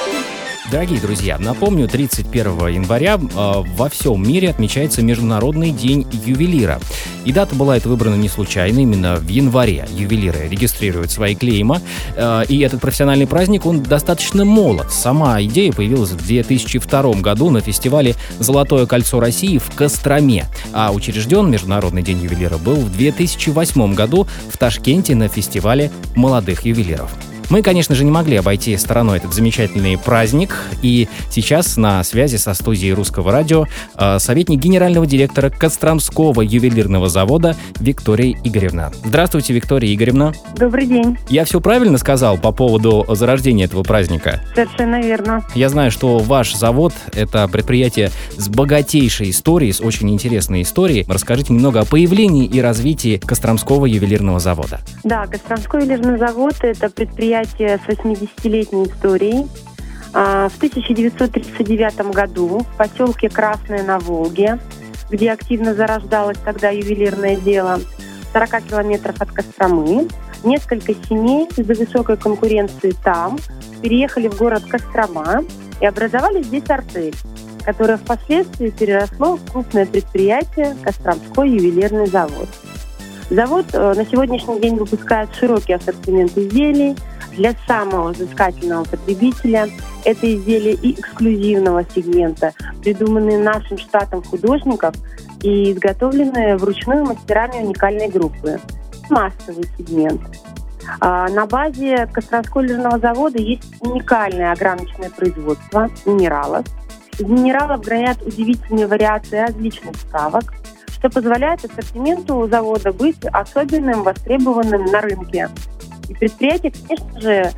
Дорогие друзья, напомню, 31 января во всем мире отмечается Международный день ювелира. И дата была эта выбрана не случайно, именно в январе ювелиры регистрируют свои клейма. И этот профессиональный праздник, он достаточно молод. Сама идея появилась в 2002 году на фестивале «Золотое кольцо России» в Костроме. А учрежден Международный день ювелира был в 2008 году в Ташкенте на фестивале молодых ювелиров. Мы, конечно же, не могли обойти стороной этот замечательный праздник, и сейчас на связи со студией Русского радио советник генерального директора Костромского ювелирного завода Виктория Игоревна. Здравствуйте, Виктория Игоревна. Добрый день. Я все правильно сказал по поводу зарождения этого праздника? Совершенно верно. Я знаю, что ваш завод — это предприятие с богатейшей историей, с очень интересной историей. Расскажите немного о появлении и развитии Костромского ювелирного завода. Да, Костромской ювелирный завод – это предприятие с 80-летней историей. В 1939 году в поселке Красное на Волге, где активно зарождалось тогда ювелирное дело, 40 километров от Костромы, несколько семей из-за высокой конкуренции там переехали в город Кострома и образовали здесь артель, которое впоследствии переросло в крупное предприятие Костромской ювелирный завод. Завод на сегодняшний день выпускает широкий ассортимент изделий для самого взыскательного потребителя. Это изделия и эксклюзивного сегмента, придуманные нашим штатом художников и изготовленные вручную мастерами уникальной группы. Массовый сегмент. На базе Костромского ювелирного завода есть уникальное ограниченное производство минералов. Из минералов гранят удивительные вариации различных вставок, что позволяет ассортименту завода быть особенным, востребованным на рынке. И предприятие, конечно же,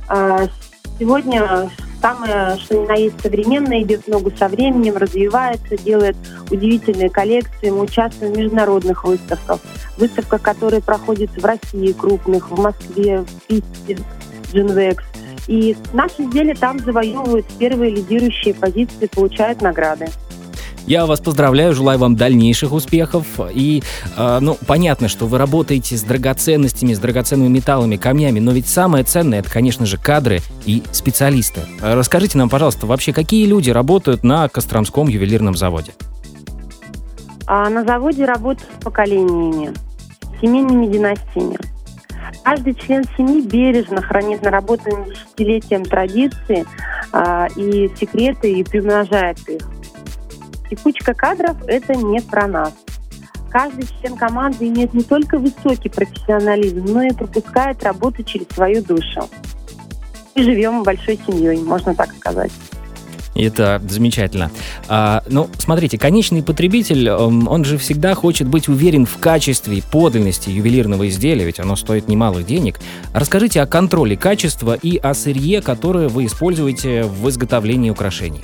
сегодня самое, что ни на есть современное, идет в ногу со временем, развивается, делает удивительные коллекции. Мы участвуем в международных выставках. Выставках, которые проходят в России крупных, в Москве, в Питере, в Джинвекс. И наши изделия там завоевывают первые лидирующие позиции, получают награды. Я вас поздравляю, желаю вам дальнейших успехов. И, понятно, что вы работаете с драгоценностями, с драгоценными металлами, камнями, но ведь самое ценное — это, конечно же, кадры и специалисты. Расскажите нам, пожалуйста, вообще, какие люди работают на Костромском ювелирном заводе? На заводе работают поколениями, семейными династиями. Каждый член семьи бережно хранит наработанные десятилетиям традиции и секреты и приумножает их. Текучка кадров – это не про нас. Каждый член команды имеет не только высокий профессионализм, но и пропускает работу через свою душу. Мы живем большой семьей, можно так сказать. Это замечательно. Смотрите, конечный потребитель, он же всегда хочет быть уверен в качестве и подлинности ювелирного изделия, ведь оно стоит немалых денег. Расскажите о контроле качества и о сырье, которое вы используете в изготовлении украшений.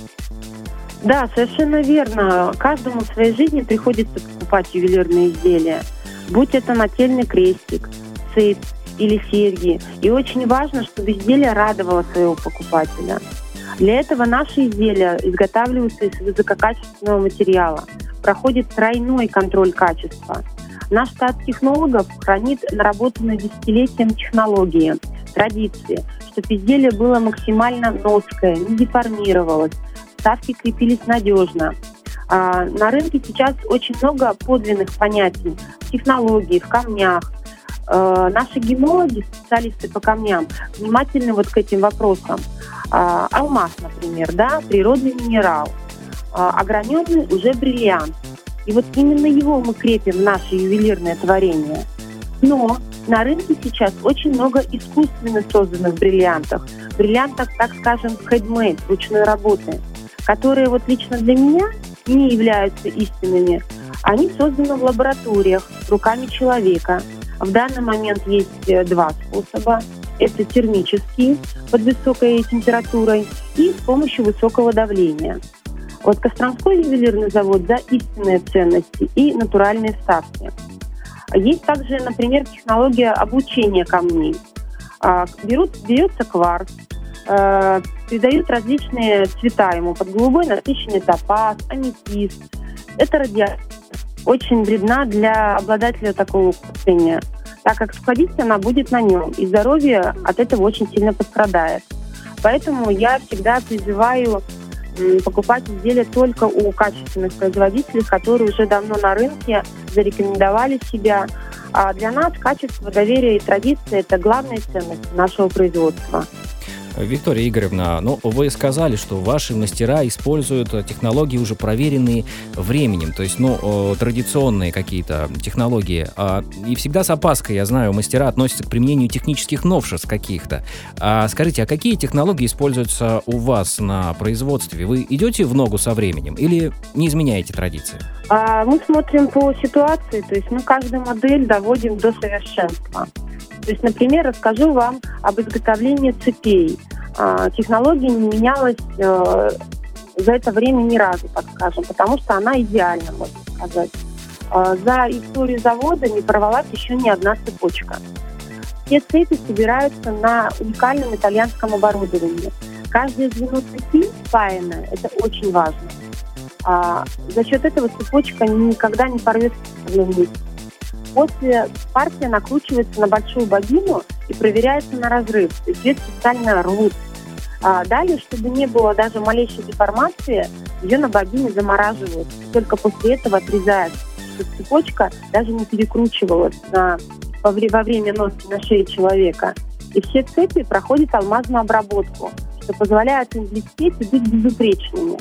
Да, совершенно верно. Каждому в своей жизни приходится покупать ювелирные изделия. Будь это нательный крестик, цепь или серьги. И очень важно, чтобы изделие радовало своего покупателя. Для этого наши изделия изготавливаются из высококачественного материала. Проходит тройной контроль качества. Наш штат технологов хранит наработанные десятилетием технологии, традиции, чтобы изделие было максимально ноское, не деформировалось, вставки крепились надежно. На рынке сейчас очень много подлинных понятий в технологии, в камнях. Наши гемологи, специалисты по камням, внимательны вот к этим вопросам. Алмаз, например, природный минерал, ограненный уже бриллиант. И вот именно его мы крепим в наше ювелирное творение. Но на рынке сейчас очень много искусственно созданных бриллиантов. Бриллиантов, так скажем, handmade, ручной работы, которые вот лично для меня не являются истинными. Они созданы в лабораториях руками человека. В данный момент есть два способа. Это термические, под высокой температурой, и с помощью высокого давления. Вот Костромской ювелирный завод за истинные ценности и натуральные вставки. Есть также, например, технология облучения камней. Берется кварц, придают различные цвета ему, под голубой насыщенный топаз, аметист. Эта радиация очень вредна для обладателя такого украшения, так как сходить она будет на нем, и здоровье от этого очень сильно пострадает. Поэтому я всегда призываю покупать изделия только у качественных производителей, которые уже давно на рынке, зарекомендовали себя. А для нас качество, доверие и традиция – это главная ценность нашего производства. Виктория Игоревна, вы сказали, что ваши мастера используют технологии, уже проверенные временем, то есть, традиционные какие-то технологии. И всегда с опаской, я знаю, мастера относятся к применению технических новшеств каких-то. Скажите, а какие технологии используются у вас на производстве? Вы идете в ногу со временем или не изменяете традиции? Мы смотрим по ситуации, то есть мы каждую модель доводим до совершенства. То есть, например, расскажу вам об изготовлении цепей. Технология не менялась за это время ни разу, так скажем, потому что она идеальна, можно сказать. За историю завода не порвалась еще ни одна цепочка. Все цепи собираются на уникальном итальянском оборудовании. Каждое звено цепи спаянное, это очень важно. За счет этого цепочка никогда не порвется в одном месте. После партия накручивается на большую бобину и проверяется на разрыв. То есть ее специально рвут. Далее, чтобы не было даже малейшей деформации, ее на бобине замораживают. Только после этого отрезают, чтобы цепочка даже не перекручивалась во время носки на шее человека. И все цепи проходят алмазную обработку, что позволяет им блестеть и быть безупречными.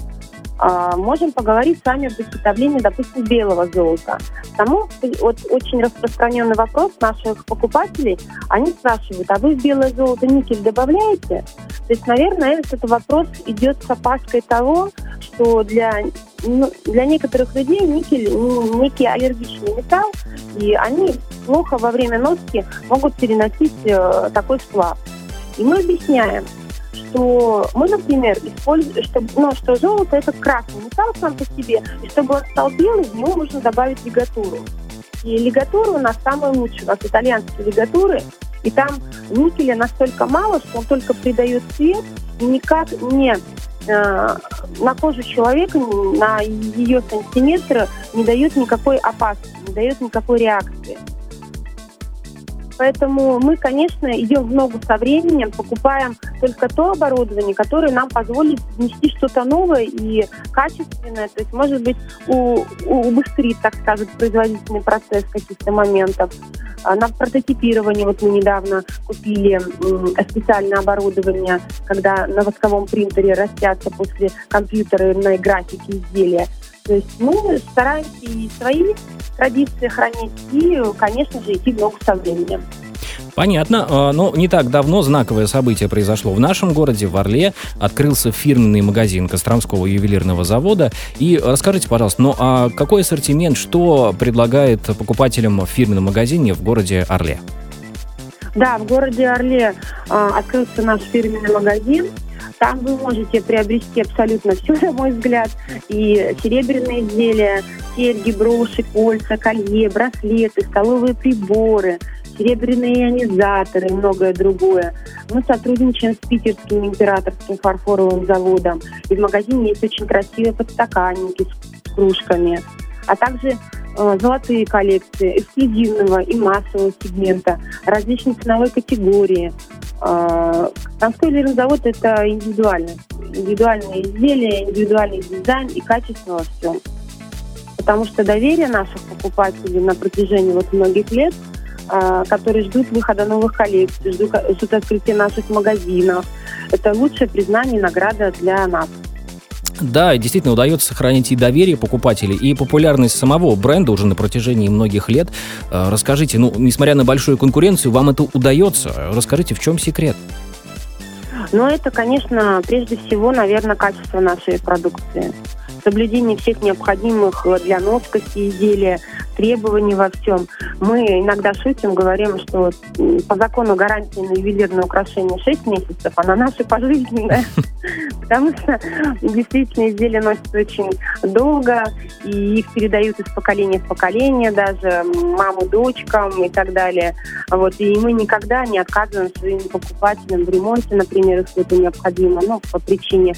Можем поговорить с вами об изготовлении, допустим, белого золота. Потому очень распространенный вопрос наших покупателей. Они спрашивают, а вы в белое золото никель добавляете? То есть, наверное, этот вопрос идет с опаской того, что для некоторых людей никель некий аллергичный металл, и они плохо во время носки могут переносить такой сплав. И мы объясняем, что мы, например, используем, что золото – это красный металл сам по себе, и чтобы он стал белым, в него нужно добавить лигатуру. И лигатура у нас самая лучшая, у нас итальянские лигатуры, и там никеля настолько мало, что он только придает цвет, и никак не на кожу человека, на ее сантиметры не дает никакой опасности, не дает никакой реакции. Поэтому мы, конечно, идем в ногу со временем, покупаем только то оборудование, которое нам позволит внести что-то новое и качественное. То есть, может быть, убыстрит, так сказать, производительный процесс каких-то моментов. На прототипирование мы недавно купили специальное оборудование, когда на восковом принтере растятся после компьютерной графики изделия. То есть мы стараемся и свои традиции хранить, и, конечно же, идти в ногу со временем. Понятно. Но не так давно знаковое событие произошло в нашем городе, в Орле. Открылся фирменный магазин Костромского ювелирного завода. И расскажите, пожалуйста, какой ассортимент, что предлагает покупателям в фирменном магазине в городе Орле? Да, в городе Орле открылся наш фирменный магазин. Там вы можете приобрести абсолютно все, на мой взгляд. И серебряные изделия, серьги, броши, кольца, колье, браслеты, столовые приборы, серебряные ионизаторы и многое другое. Мы сотрудничаем с Питерским императорским фарфоровым заводом. И в магазине есть очень красивые подстаканники с кружками. А также золотые коллекции эксклюзивного и массового сегмента, различной ценовой категории. Костромской ювелирный завод – это индивидуальные изделия, индивидуальный дизайн и качество во всем. Потому что доверие наших покупателей на протяжении многих лет, которые ждут выхода новых коллекций, ждут открытия наших магазинов, это лучшее признание и награда для нас. Да, действительно удается сохранить и доверие покупателей, и популярность самого бренда уже на протяжении многих лет. Расскажите, несмотря на большую конкуренцию, вам это удается? Расскажите, в чем секрет? Это, конечно, прежде всего, наверное, качество нашей продукции. Соблюдение всех необходимых для носкости изделия требований во всем. Мы иногда шутим, говорим, что по закону гарантии на ювелирное украшение 6 месяцев, а на наши пожизненное. Потому что действительно изделия носятся очень долго, и их передают из поколения в поколение, даже маму дочкам и так далее. И мы никогда не отказываем своим покупателям в ремонте, например, если это необходимо, по причине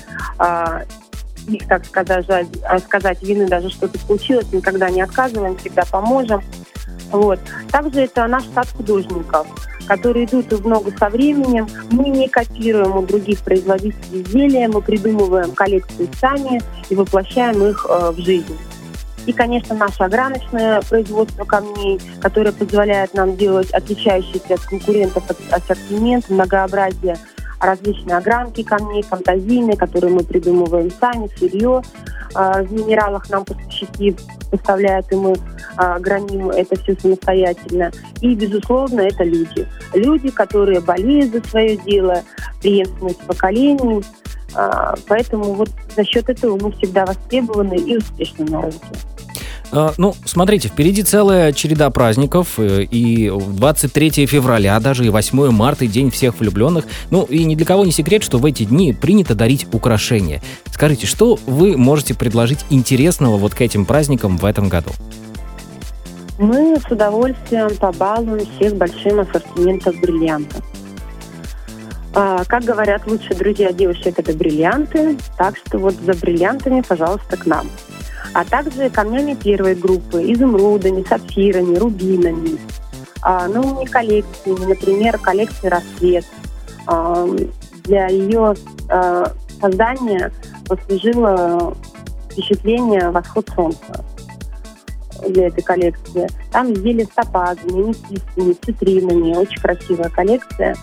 их, так сказать, вины, даже что-то случилось, никогда не отказываем, всегда поможем. Вот. Также это наш штат художников, которые идут в ногу со временем. Мы не копируем у других производителей изделия, мы придумываем коллекции сами и воплощаем их в жизнь. И, конечно, наше ограночное производство камней, которое позволяет нам делать отличающийся от конкурентов ассортимент, многообразие, различные огранки камней, фантазийные, которые мы придумываем сами, сырье. В минералах нам поставщики поставляют, и мы граним это все самостоятельно. И, безусловно, это люди. Люди, которые болеют за свое дело, преемственность поколений. Поэтому вот за счет этого мы всегда востребованы и успешны на рынке. Ну, смотрите, впереди целая череда праздников, и 23 февраля, даже и 8 марта, и День всех влюбленных. Ну, и ни для кого не секрет, что в эти дни принято дарить украшения. Скажите, что вы можете предложить интересного вот к этим праздникам в этом году? Мы с удовольствием побалуем всех большим ассортиментом бриллиантов. Как говорят лучшие друзья девушек, это бриллианты, так что вот за бриллиантами, пожалуйста, к нам. А также камнями первой группы, изумрудами, сапфирами, рубинами, новыми коллекциями, например, коллекция «Рассвет». Для ее создания послужило впечатление «Восход солнца» для этой коллекции. Там изделия с топазами, аметистами, цитринами, очень красивая коллекция.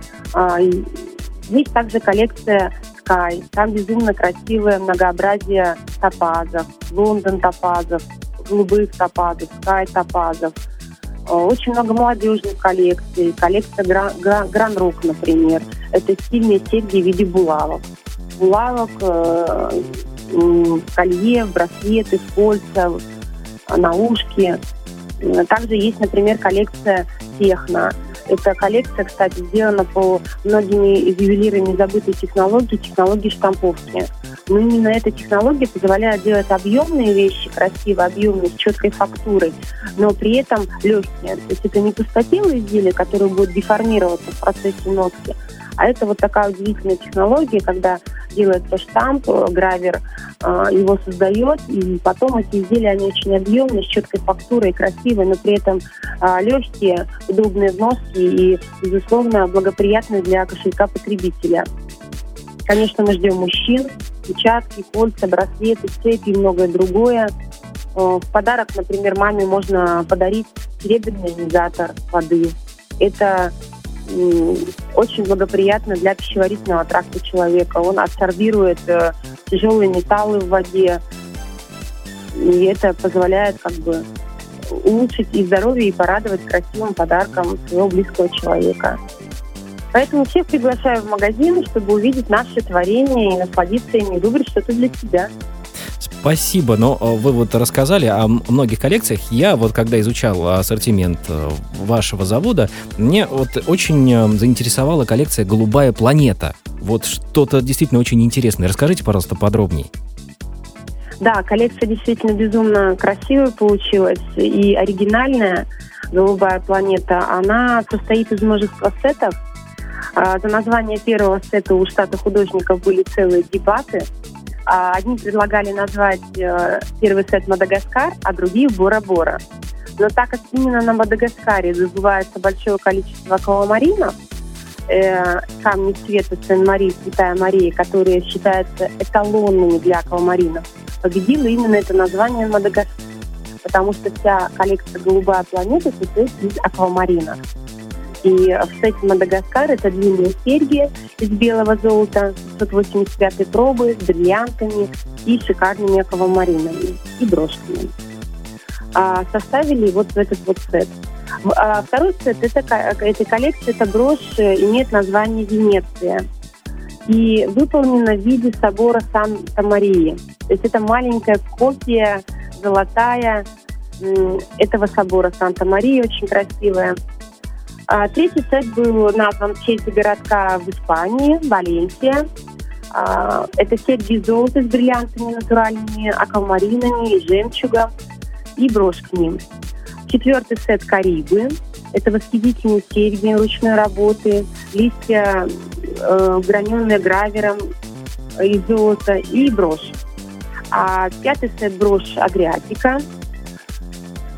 Есть также коллекция Sky. Там безумно красивое многообразие топазов. Лондон топазов, голубых топазов, Sky топазов. Очень много молодежных коллекций. Коллекция Гран Рок, например. Это стильные серьги в виде булавок. Булавок, колье, браслеты, кольца, наушки. Также есть, например, коллекция Техно. Эта коллекция, кстати, сделана по многими ювелирами забытой технологии штамповки. Но именно эта технология позволяет делать объемные вещи, красивые, объемные, с четкой фактурой, но при этом легкие. То есть это не пустотелые изделия, которые будут деформироваться в процессе носки, а это вот такая удивительная технология, когда делается штамп, гравер его создает, и потом эти изделия, они очень объемные, с четкой фактурой, красивые, но при этом легкие, удобные в носке и, безусловно, благоприятные для кошелька потребителя. Конечно, мы ждем мужчин, перчатки, кольца, браслеты, цепи и многое другое. В подарок, например, маме можно подарить серебряный ионизатор воды. Это очень благоприятно для пищеварительного тракта человека. Он абсорбирует тяжелые металлы в воде, и это позволяет как бы улучшить и здоровье, и порадовать красивым подарком своего близкого человека. Поэтому всех приглашаю в магазин, чтобы увидеть наши творения и насладиться ими, и выбрать что-то для себя. Спасибо, но вы вот рассказали о многих коллекциях. Я вот когда изучал ассортимент вашего завода, мне вот очень заинтересовала коллекция «Голубая планета». Вот что-то действительно очень интересное. Расскажите, пожалуйста, подробнее. Да, коллекция действительно безумно красивая получилась и оригинальная. «Голубая планета», она состоит из множества сетов. За название первого сета у штата художников были целые дебаты. Одни предлагали назвать первый сет «Мадагаскар», а другие «Бора-Бора». Но так как именно на Мадагаскаре добывается большое количество аквамаринов, камни цвета Сен-Мари, Святая Мария, которые считаются эталонными для аквамаринов, победило именно это название «Мадагаскар», потому что вся коллекция «Голубая планета» состоит из аквамаринов. И в сете «Мадагаскар» это длинные серьги из белого золота 585 пробы с бриллиантами и шикарными аквамаринами и брошками. Составили вот этот вот сет. Второй сет этой коллекции, это брошь, имеет название «Венеция» и выполнена в виде собора Санта-Марии. То есть это маленькая копия золотая этого собора Санта-Марии, очень красивая. Третий сет был назван в честь городка в Испании, Валенсия. Это серьги из золота с бриллиантами натуральными, аквамаринами и жемчугом, и брошь к ним. Четвертый сет Карибы. Это восхитительные серьги ручной работы, листья, граненые гравером из золота и брошь. А пятый сет брошь Адриатика.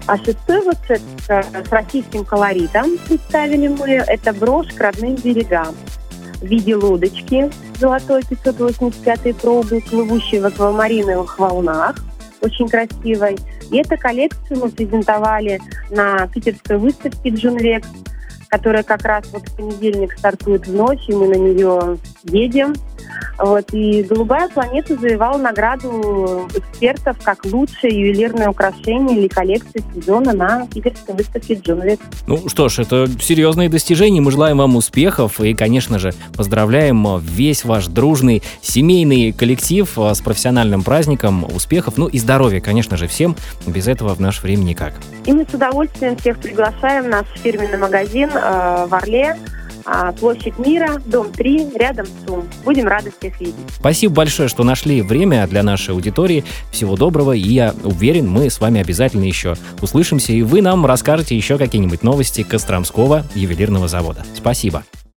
А шестой вот с российским колоритом представили мы. Это брошь к родным берегам в виде лодочки золотой 585 пробы, плывущей в аквамариновых волнах, очень красивой. И эту коллекцию мы презентовали на питерской выставке «Джунвекс», которая как раз вот в понедельник стартует в ночь, и мы на нее едем. Вот, и «Голубая планета» завоевала награду экспертов как лучшее ювелирное украшение или коллекция сезона на питерской выставке «Джунвекс». Ну что ж, это серьезные достижения. Мы желаем вам успехов и, конечно же, поздравляем весь ваш дружный семейный коллектив с профессиональным праздником, успехов, ну и здоровья, конечно же, всем. Без этого в наше время никак. И мы с удовольствием всех приглашаем в наш фирменный магазин в Орле, площадь Мира, дом 3, рядом с ЦУМ. Будем рады всех видеть. Спасибо большое, что нашли время для нашей аудитории. Всего доброго, и я уверен, мы с вами обязательно еще услышимся, и вы нам расскажете еще какие-нибудь новости Костромского ювелирного завода. Спасибо.